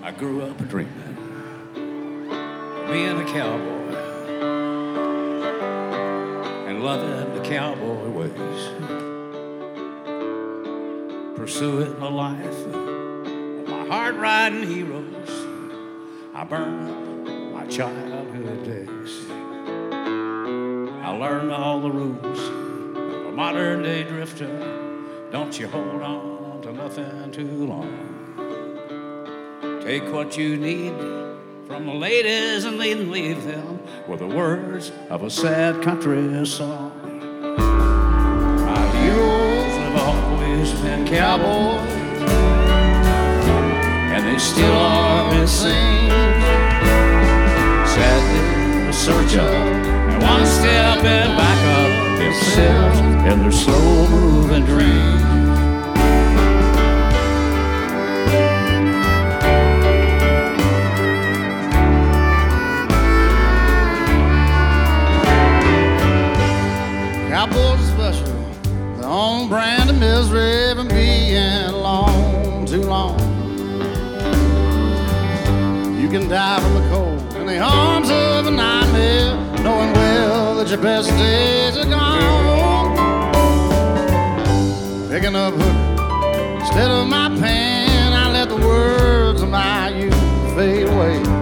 I grew up dreaming of being a cowboy and loving the cowboy ways, pursuing the life of my hard-riding heroes. I burned my childhood days. I learned all the rules of a modern-day drifter. Don't you hold on to nothing too long. Take what you need from the ladies and leave them with the words of a sad country song. My heroes have always been cowboys, and they still are insane. Sadly, the search of and one step and back up themselves in their slow-moving dreams. Cowboys are special, their own brand of misery, been being alone too long. You can die from the cold in the arms of a nightmare, knowing well that your best days are gone. Picking up hook instead of my pen, I let the words of my youth fade away.